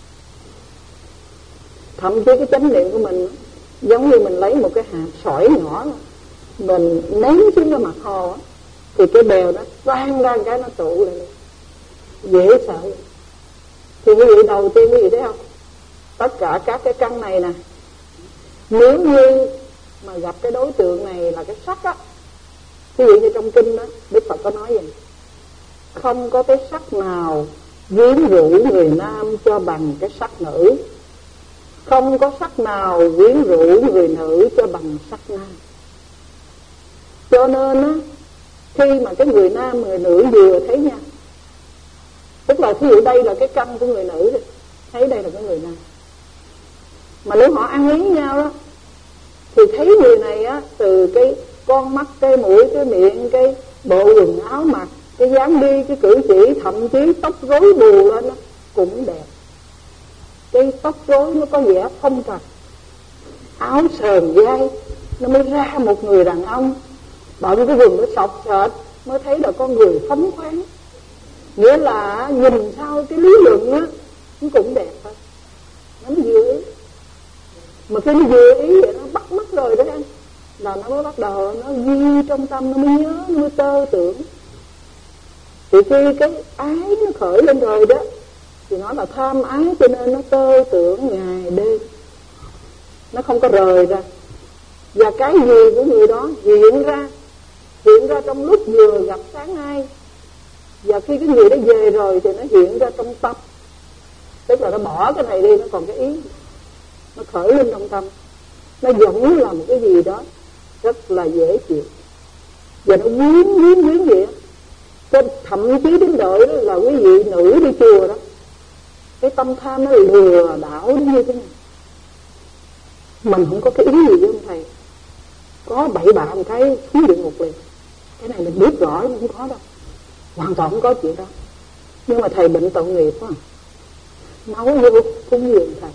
Thậm chí cái chánh niệm của mình giống như mình lấy một cái hạt sỏi nhỏ, mình ném xuống cái mặt hồ á, thì cái bèo nó vang ra cái nó tụ lại, dễ sợ. Thì quý vị đầu tiên quý vị thấy không, tất cả các cái căn này nè, nếu như mà gặp cái đối tượng này là cái sắc á, ví dụ như trong kinh đó Đức Phật có nói gì, không có cái sắc nào quyến rũ người nam cho bằng cái sắc nữ, không có sắc nào quyến rũ người nữ cho bằng sắc nam. Cho nên á, khi mà cái người nam người nữ vừa thấy nhau, tức là thí dụ đây là cái căn của người nữ, thấy đây là cái người nam, mà nếu họ ăn ý nhau đó, thì thấy người này á, từ cái con mắt, cái mũi, cái miệng, cái bộ quần áo mặc, cái dáng đi, cái cử chỉ, thậm chí tóc rối bù lên đó, cũng đẹp. Cái tóc rối nó có vẻ phong trần, áo sờn vai, nó mới ra một người đàn ông. Bận cái quần nó sọc sệt mới thấy là con người phóng khoáng. Nghĩa là nhìn sau cái lý luận á, nó cũng đẹp thôi, nó vừa ý. Mà khi nó vừa ý vậy nó bắt mắt rồi đó anh, là nó mới bắt đầu nó ghi trong tâm, nó mới nhớ, nó mới tơ tưởng. Thì khi cái ái nó khởi lên rồi đó, thì nó là tham ái, cho nên nó tơ tưởng ngày đêm, nó không có rời ra. Và cái gì của người đó hiện ra trong lúc vừa gặp sáng ai. Và khi cái người đó về rồi thì nó hiện ra trong tâm. Tức là nó bỏ cái này đi, nó còn cái ý, nó khởi lên trong tâm. Nó giống là một cái gì đó rất là dễ chịu, và nó quyến vậy. Thậm chí đến độ đó là quý vị nữ đi chùa đó, cái tâm tham nó lừa đảo đến như thế này. Mình không có cái ý gì với ông thầy, có bậy bạ một cái xuống địa ngục liền. Cái này mình biết rõ nó không có đâu, hoàn toàn không có chuyện đó. Nhưng mà thầy bệnh tội nghiệp quá, máu vô cúng dường thầy,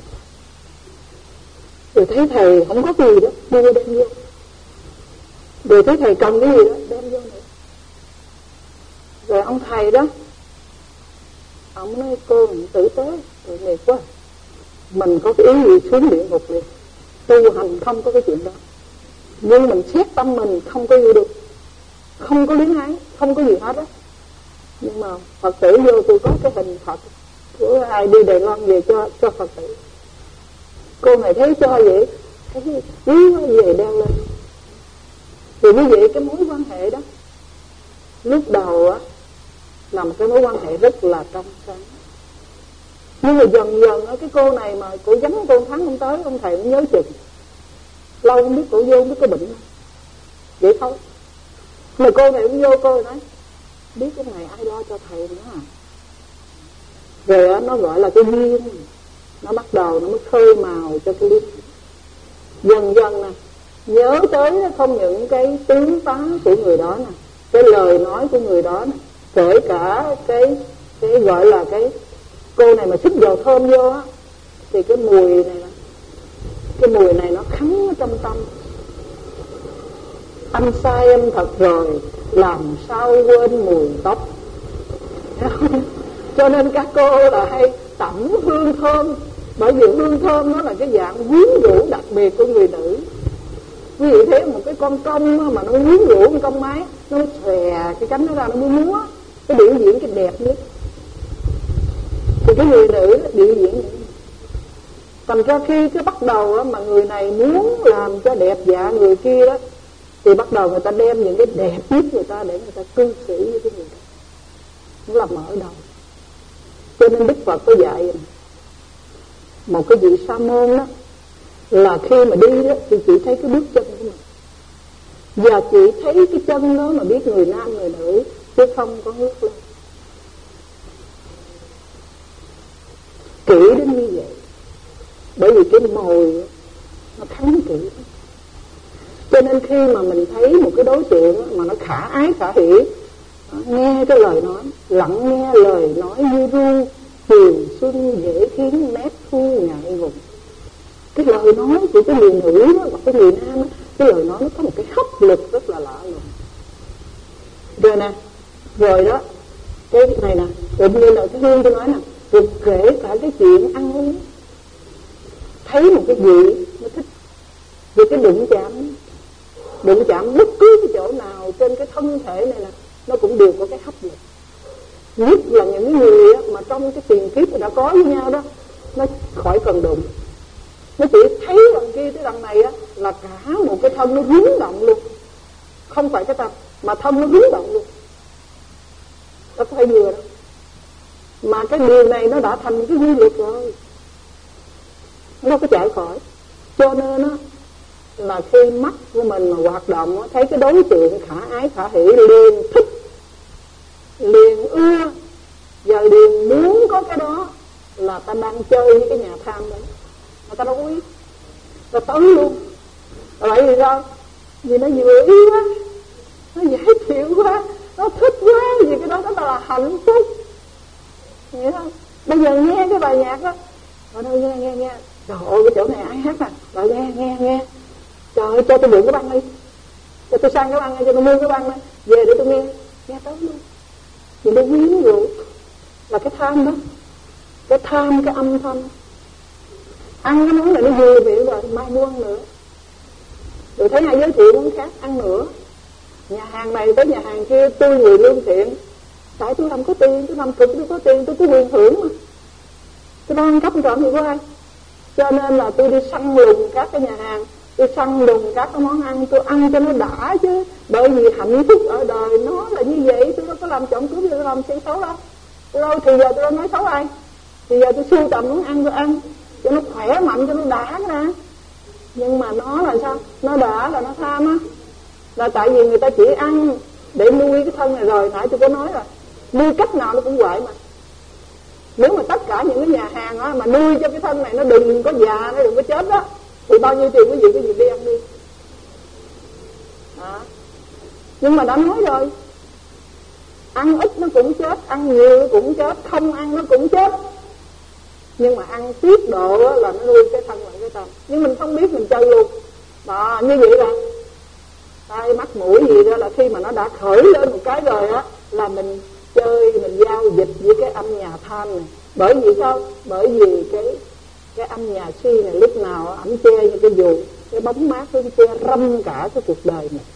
rồi thấy thầy không có cái gì đó mua đem vô, rồi thấy thầy cần cái gì đó đem vô nữa. Rồi ông thầy đó, ông nói cô mình tử tế, tội nghiệp quá, mình có cái ý gì xuống địa ngục liền. Tu hành không có cái chuyện đó, nhưng mình xét tâm mình không có yêu được, không có luyến ái, không có gì hết á. Nhưng mà Phật tử vô, tôi có cái hình Phật của ai đi Đài Loan về cho Phật tử. Cô này thấy cho vậy, thấy quý quá, về đeo lên. Thì như vậy cái mối quan hệ đó lúc đầu á là một cái mối quan hệ rất là trong sáng. Nhưng mà dần dần á, cái cô này mà cô vắng cô tháng không tới, ông thầy cũng nhớ chừng. Lâu không biết cô vô, không biết có bệnh không, vậy thôi. Mà cô này cũng vô, cô nói biết cái này ai lo cho thầy nữa à. Rồi á, nó gọi là cái duyên, nó bắt đầu nó mới khơi mào cho cái lý. Dần dần nè, nhớ tới không những cái tướng tá của người đó nè, cái lời nói của người đó nè, kể cả cái gọi là cái cô này mà xích dầu thơm vô á, thì cái mùi này nó khắng ở trong tâm. Anh sai em thật rồi, làm sao quên mùi tóc. Cho nên các cô là hay tẩm hương thơm, bởi vì hương thơm nó là cái dạng quyến rũ đặc biệt của người nữ. Quý vị thấy một cái con công mà nó quyến rũ, con công mái, nó xòe cái cánh nó ra, nó múa, cái biểu diễn cái đẹp nhất. Thì cái người nữ biểu diễn. Thành ra khi cái bắt đầu mà người này muốn làm cho đẹp dạ người kia đó, thì bắt đầu người ta đem những cái đẹp nhất người ta để người ta cư xử với cái người đó. Nó là mở đầu. Cho nên Đức Phật có dạy một cái vị sa môn đó, là khi mà đi đó thì chị thấy cái bước chân của mình, và chị thấy cái chân đó mà biết người nam người nữ, chứ không có ngước lên. Kỹ đến như vậy, bởi vì cái mồi nó kháng kỹ. Cho nên khi mà mình thấy một cái đối tượng mà nó khả ái khả hỷ, nghe cái lời nói, lặng nghe lời nói như ru chiều xuân dễ khiến nét thu ngại ngùng. Cái lời nói của cái người nữ đó, hoặc cái người nam đó, cái lời nói nó có một cái hấp lực rất là lạ lùng. Rồi nè, rồi đó, cái này nè, tự nhiên là cái Hương tôi nói nè, rồi kể cả cái chuyện ăn uống, thấy một cái gì nó thích, vì cái đụng chạm bất cứ cái chỗ nào trên cái thân thể này nè, nó cũng đều có cái hấp lực. Nhất là những người mà trong cái tiền kiếp đã có với nhau đó, nó khỏi cần đụng, nó chỉ thấy đằng kia tới đằng này á, là cả một cái thân nó rúng động luôn. Không phải cái tâm, mà thân nó rúng động luôn. Nó có phải vừa đâu. Mà cái điều này nó đã thành cái quy luật rồi, nó đâu có chạy khỏi. Cho nên á, là khi mắt của mình mà hoạt động á, thấy cái đối tượng khả ái khả hỷ, liền thích, liền ưa, và liền muốn có cái đó, là ta đang chơi với cái nhà tham đó. Mà ta đâu có biết, ta tới luôn. Tại vì sao? Vì nó vừa ý quá, nó dễ chịu quá, nó thích quá vì cái đó là hạnh phúc, hiểu không? Bây giờ nghe cái bài nhạc đó, ở đâu nghe, trời ơi cái chỗ này ai hát à, rồi nghe, trời ơi cho tôi mượn cái băng đi, cho tôi sang cái băng đi, cho tôi mua cái băng đi, về để tôi nghe tới luôn. Vì nó quyến rũ là cái tham đó, cái tham cái âm thanh. Ăn cái món này nó vừa miệng rồi, mai mua ăn nữa. Rồi thấy ai giới thiệu món khác, ăn nữa. Nhà hàng này tới nhà hàng kia, tôi người lương thiện. Tại tôi không có tiền, tôi làm cực tôi có tiền, tôi có quyền hưởng mà. Tôi đang cấp trọn thì có ai. Cho nên là tôi đi săn lùng các cái nhà hàng, tôi săn lùng các cái món ăn, tôi ăn cho nó đã chứ. Bởi vì hạnh phúc ở đời nó là như vậy. Tôi đâu có làm trộm cướp, tôi làm xấu đâu. Tôi đâu thì giờ tôi đâu nói xấu ai. Thì giờ tôi sưu tầm món ăn tôi ăn cho nó khỏe mạnh, cho nó đã nè. Nhưng mà nó là sao? Nó đã là nó tham á. Là tại vì người ta chỉ ăn để nuôi cái thân này rồi. Nãy tôi có nói rồi, nuôi cách nào nó cũng vậy mà. Nếu mà tất cả những cái nhà hàng đó mà nuôi cho cái thân này nó đừng có già, nó đừng có chết đó, thì bao nhiêu tiền quý vị đi ăn đi đó. Nhưng mà đã nói rồi, ăn ít nó cũng chết, ăn nhiều nó cũng chết, không ăn nó cũng chết. Nhưng mà ăn tiết độ là nó nuôi cái thân lại cái tâm. Nhưng mình không biết mình chơi luôn đó, như vậy là tai mắt mũi gì đó là khi mà nó đã khởi lên một cái rồi á là mình chơi, mình giao dịch với cái âm nhà tham này. Bởi vì sao? Bởi vì cái âm nhà si này lúc nào ảnh che như cái dù, cái bóng mát nó che râm cả cái cuộc đời này.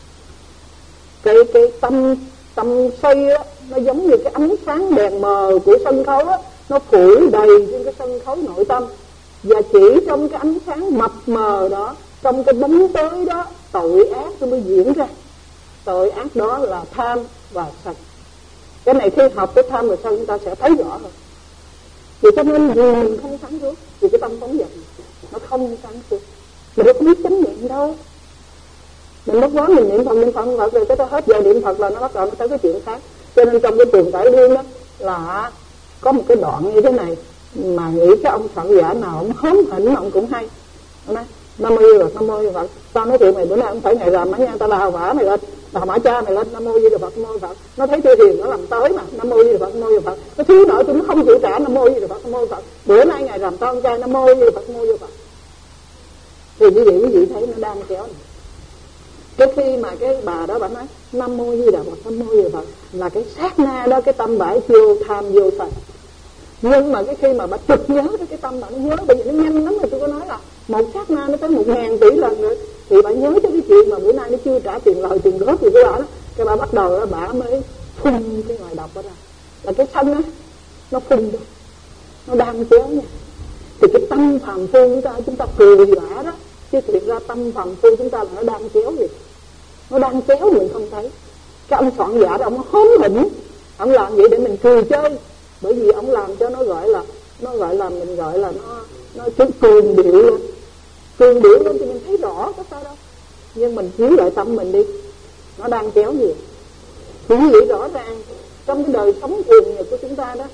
Cái tâm xoay á, nó giống như cái ánh sáng đèn mờ của sân khấu á, nó phủ đầy trên cái sân khấu nội tâm. Và chỉ trong cái ánh sáng mập mờ đó, trong cái bóng tối đó, tội ác nó mới diễn ra. Tội ác đó là tham và sân. Cái này khi học cái tham và sân chúng ta sẽ thấy rõ hơn. Vì cho nên vì mình không sáng suốt, vì cái tâm phóng dật nó không sáng suốt, mình đâu có biết chánh niệm đâu. Mình mất quá mình niệm Phật rồi cái hết giờ niệm Phật là nó bắt đầu nó tới cái chuyện khác. Cho nên trong cái Tường Cải Liên đó là có một cái đoạn như thế này mà nghĩ cái ông soạn giả nào ông hóm hỉnh ông cũng hay. Ông nói Nam Mô Di Đà Phật, Nam Mô Di Đà Phật. Tao nói chuyện mày bữa nay không phải ngày rằm á nha, tao đào vả mày lên, tao mã cha mày lên, Nam Mô Di Đà Phật, Nam Mô Di Đà Phật. Nó thấy tôi hiền nó làm tới mà, Nam Mô Di Đà Phật, Nam Mô Di Đà Phật. Nó thiếu nợ tôi nó không chịu trả, Nam Mô Di Đà Phật, Nam Mô Di Đà Phật. Bữa nay ngày rằm tao không trai, Nam Mô Di Đà Phật, Nam Mô Di Đà Phật. Thì quý vị thấy nó đang kéo này. Cái khi mà cái bà đó bà nói Nam Mô Di Đà Phật, Nam Mô Di Đà Phật là cái sát na đó cái tâm bả vô tham vô sân. Nhưng mà cái khi mà bà trực nhớ cái tâm bà nó nhớ, bởi vì nó nhanh lắm. Rồi tôi có nói là một sát na nó tới 1000 tỷ lần nữa. Thì bà nhớ cho cái chuyện mà bữa nay nó chưa trả tiền lời tiền góp gì của bà đó. Cái bà bắt đầu đó bà mới phun cái ngoài độc đó ra. Là cái sân á nó phun ra, nó đang kéo nha. Thì cái tâm phàm phu chúng ta cười bả đó, chứ thiệt ra tâm phàm phu chúng ta là nó đang kéo gì, nó đang kéo mình không thấy. Cái ông soạn giả đó ông hóm hỉnh, ông làm vậy để mình cười chơi. Bởi vì ông làm cho nó gọi là mình gọi là nó chút cường điệu lên thì mình thấy rõ có sao đâu. Nhưng mình chiếu lại tâm mình đi, nó đang kéo gì. Thì quý vị rõ ràng trong cái đời sống thường nhật của chúng ta đó,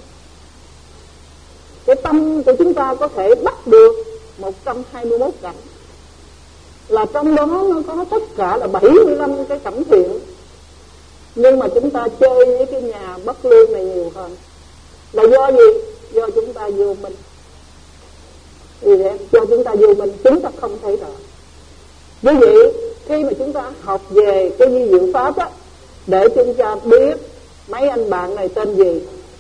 cái tâm của chúng ta có thể bắt được 121 cảnh, là trong đó nó có tất cả là 75 cái cảnh thiện. Nhưng mà chúng ta chơi với cái nhà bất lương này nhiều hơn. Là do gì? Do chúng ta vô minh. Vì thế, do chúng ta vô minh, chúng ta không thấy rõ. Quý vị, khi mà chúng ta học về cái vi diệu pháp á, để chúng ta biết mấy anh bạn này tên gì.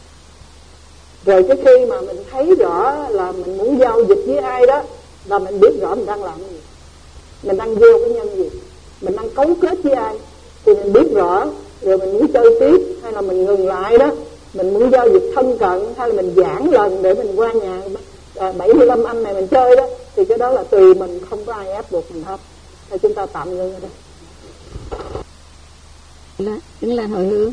Rồi cái khi mà mình thấy rõ là mình muốn giao dịch với ai đó, là mình biết rõ mình đang làm gì, mình đang vô cái nhân gì, mình đang cấu kết với ai, thì mình biết rõ. Rồi mình muốn chơi tiếp hay là mình ngừng lại đó, mình muốn giao dịch thân cận hay là mình giảng lần để mình qua nhà 75 anh này mình chơi đó, thì cái đó là tùy mình, không có ai ép buộc mình hết. Thì chúng ta tạm ngưng ở đây. Chúng là hồi hướng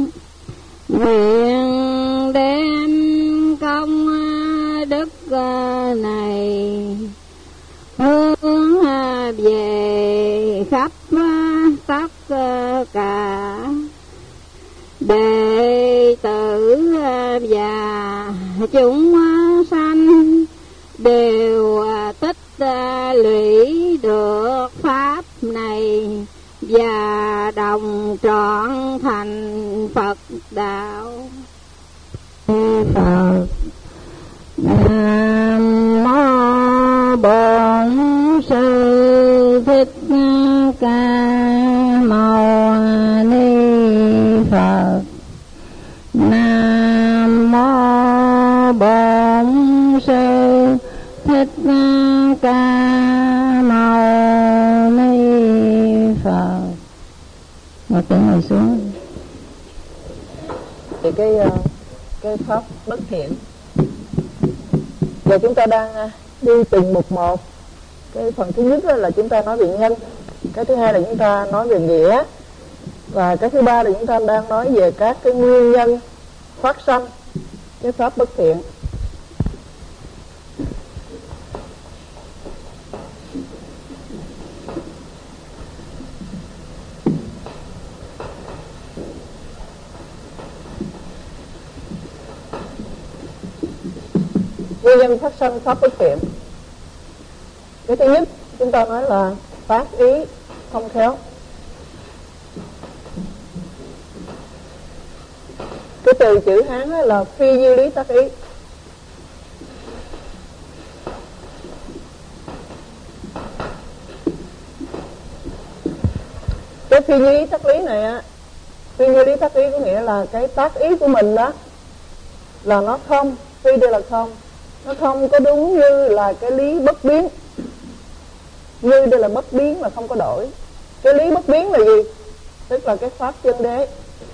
nguyện đem công đức này hướng về khắp tất cả đệ tử và chúng sanh đều tích lũy được pháp này và đồng trọn thành Phật đạo. Phật Nam Mô Bổn Sư Thích Ca Mâu Ni Phật. Nam Mô Bổn Sư Thích Ca Mâu Ni Phật. Ngồi tưởng ngồi xuống. Thì cái pháp bất thiện. Giờ chúng ta đang đi từng một. Cái phần thứ nhất là chúng ta nói về nhân, cái thứ hai là chúng ta nói về nghĩa, và cái thứ ba là chúng ta đang nói về các cái nguyên nhân phát sanh cái pháp bất thiện. Nguyên nhân phát sanh pháp bất thiện. Cái thứ nhất chúng ta nói là tác ý không khéo. Cái từ chữ Hán là phi như lý tác ý. Cái phi như lý tác lý này á, phi như lý tác ý có nghĩa là cái tác ý của mình đó là nó không, phi đây là không, nó không có đúng như là cái lý bất biến. Như đây là bất biến mà không có đổi. Cái lý bất biến là gì? Tức là cái pháp chân đế.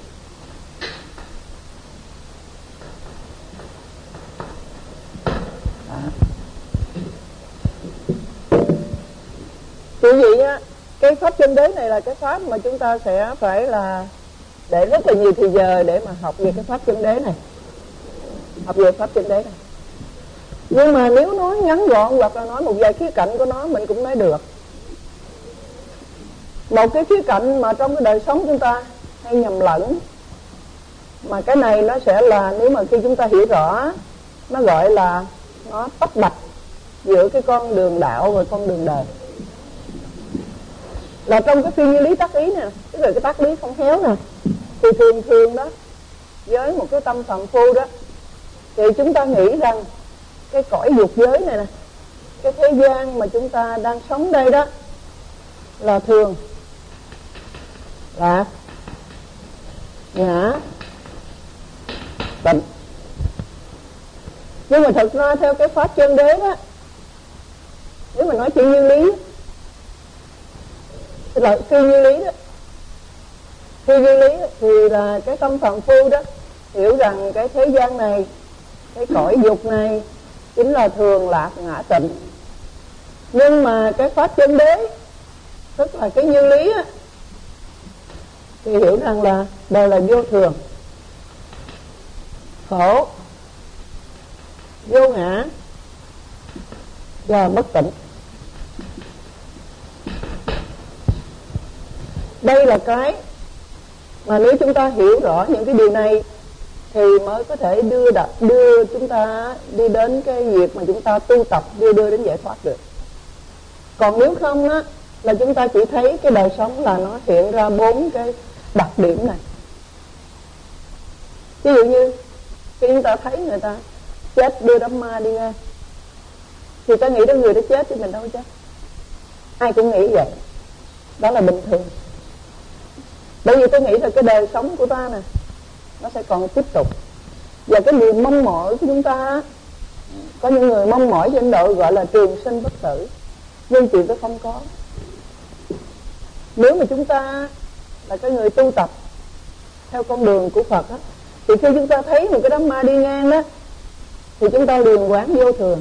Chỉ vậy á, cái pháp chân đế này là cái pháp mà chúng ta sẽ phải là để rất là nhiều thời giờ để mà học về cái pháp chân đế này, học về pháp chân đế này. Nhưng mà nếu nói ngắn gọn hoặc là nói một vài khía cạnh của nó mình cũng nói được. Một cái khía cạnh mà trong cái đời sống chúng ta hay nhầm lẫn, mà cái này nó sẽ là, nếu mà khi chúng ta hiểu rõ, nó gọi là nó tách bạch giữa cái con đường đạo và con đường đời. Là trong cái phi như lý tác ý nè, tức là cái tác lý không khéo nè, thì thường đó, với một cái tâm phàm phu đó, thì chúng ta nghĩ rằng cái cõi dục giới này nè, cái thế gian mà chúng ta đang sống đây đó là thường, lạc, ngã, tịnh. Nhưng mà thật ra theo cái pháp chân đế đó, nếu mà nói chuyện như lý, tức là phi như lý đó, phi như lý thì là cái tâm phàm phu đó hiểu rằng cái thế gian này, cái cõi dục này chính là thường, lạc, ngã, tịnh. Nhưng mà cái pháp chân đế, tức là cái như lý á, thì hiểu rằng là đời là vô thường, khổ, vô ngã và bất tịnh. Đây là cái mà nếu chúng ta hiểu rõ những cái điều này thì mới có thể đưa chúng ta đi đến cái việc mà chúng ta tu tập đưa đến giải thoát được. Còn nếu không á, là chúng ta chỉ thấy cái đời sống là nó hiện ra 4 cái đặc điểm này. Ví dụ như khi chúng ta thấy người ta chết đưa đám ma đi ngang, thì ta nghĩ đến người đó chết chứ mình đâu có chết. Ai cũng nghĩ vậy, đó là bình thường. Bởi vì tôi nghĩ là cái đời sống của ta nè, nó sẽ còn tiếp tục. Và cái niềm mong mỏi của chúng ta, có những người mong mỏi trên độ gọi là trường sinh bất tử, nhưng chuyện đó không có. Nếu mà chúng ta là cái người tu tập theo con đường của Phật á, thì khi chúng ta thấy một cái đám ma đi ngang đó, thì chúng ta liền quán vô thường.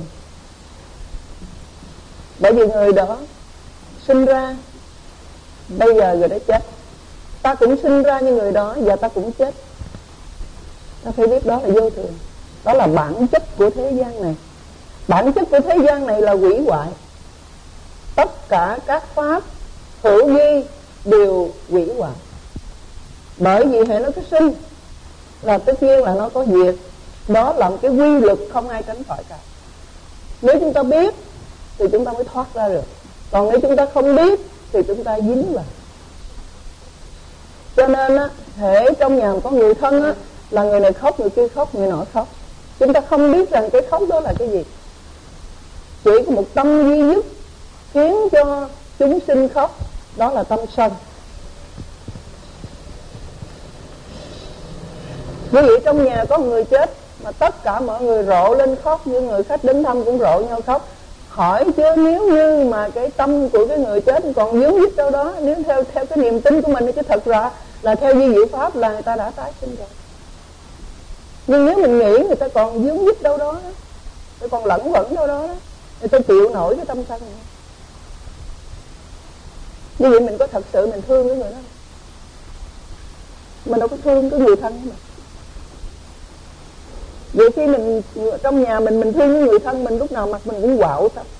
Bởi vì người đó sinh ra, bây giờ người đó chết. Ta cũng sinh ra như người đó và ta cũng chết. Ta phải biết đó là vô thường. Đó là bản chất của thế gian này. Bản chất của thế gian này là hủy hoại. Tất cả các pháp hữu vi đều hủy hoại. Bởi vì hệ nó có sinh là tất nhiên là nó có diệt. Đó là một cái quy luật không ai tránh khỏi cả. Nếu chúng ta biết thì chúng ta mới thoát ra được. Còn nếu chúng ta không biết thì chúng ta dính vào. Cho nên á, hễ trong nhà có người thân á, là người này khóc, người kia khóc, người nọ khóc. Chúng ta không biết rằng cái khóc đó là cái gì. Chỉ có một tâm duy nhất khiến cho chúng sinh khóc, đó là tâm sân. Quý vị trong nhà có người chết mà tất cả mọi người rộ lên khóc, như người khách đến thăm cũng rộ nhau khóc. Hỏi chứ nếu như mà cái tâm của cái người chết còn dướng dít đâu đó, nếu theo cái niềm tin của mình, chứ thật ra là theo di diệu pháp là người ta đã tái sinh rồi. Nhưng nếu mình nghĩ người ta còn dướng dít đâu đó, người còn lẫn quẩn đâu đó, người ta chịu nổi cái tâm sân này. Như vậy mình có thật sự mình thương cái người đó không? Mình đâu có thương cái người thân mà. Vậy khi mình trong nhà mình thương cái người thân mình, lúc nào mặt mình cũng quạo tâm.